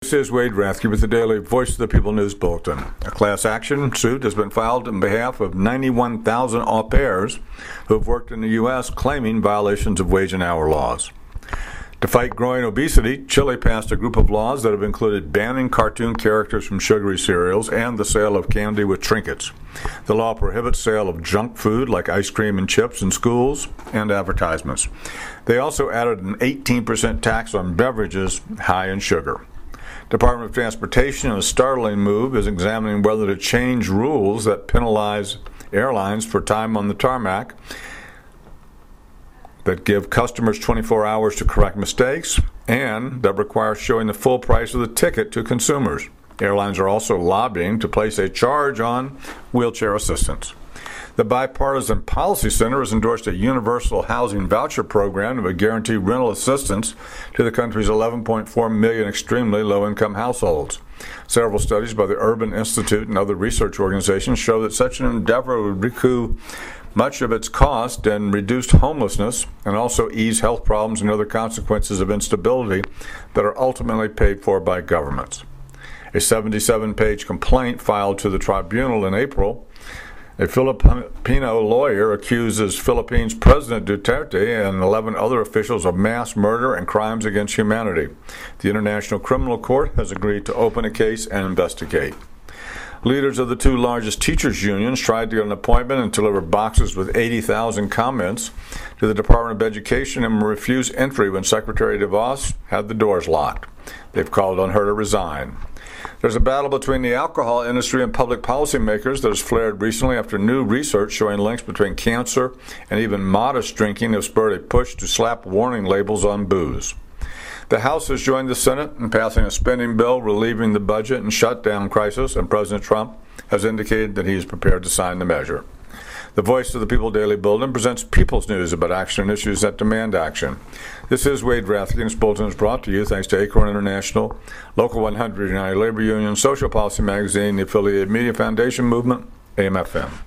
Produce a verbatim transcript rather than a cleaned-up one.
This is Wade Rathke with the Daily Voice of the People News Bulletin. A class action suit has been filed on behalf of ninety-one thousand au pairs who have worked in the U S claiming violations of wage and hour laws. To fight growing obesity, Chile passed a group of laws that have included banning cartoon characters from sugary cereals and the sale of candy with trinkets. The law prohibits sale of junk food like ice cream and chips in schools and advertisements. They also added an eighteen percent tax on beverages high in sugar. Department of Transportation, in a startling move, is examining whether to change rules that penalize airlines for time on the tarmac, that give customers twenty-four hours to correct mistakes, and that require showing the full price of the ticket to consumers. Airlines are also lobbying to place a charge on wheelchair assistance. The Bipartisan Policy Center has endorsed a universal housing voucher program that would guarantee rental assistance to the country's eleven point four million extremely low-income households. Several studies by the Urban Institute and other research organizations show that such an endeavor would recoup much of its cost and reduce homelessness, and also ease health problems and other consequences of instability that are ultimately paid for by governments. A seventy-seven page complaint filed to the tribunal in April. A Filipino lawyer accuses Philippines President Duterte and eleven other officials of mass murder and crimes against humanity. The International Criminal Court has agreed to open a case and investigate. Leaders of the two largest teachers' unions tried to get an appointment and deliver boxes with eighty thousand comments to the Department of Education and refused entry when Secretary DeVos had the doors locked. They've called on her to resign. There's a battle between the alcohol industry and public policymakers that has flared recently after new research showing links between cancer and even modest drinking have spurred a push to slap warning labels on booze. The House has joined the Senate in passing a spending bill relieving the budget and shutdown crisis, and President Trump has indicated that he is prepared to sign the measure. The Voice of the People Daily Bulletin presents people's news about action and issues that demand action. This is Wade Rathke, and this bulletin is brought to you thanks to Acorn International, Local one hundred, United Labor Union, Social Policy Magazine, the Affiliated Media Foundation Movement, A M F M.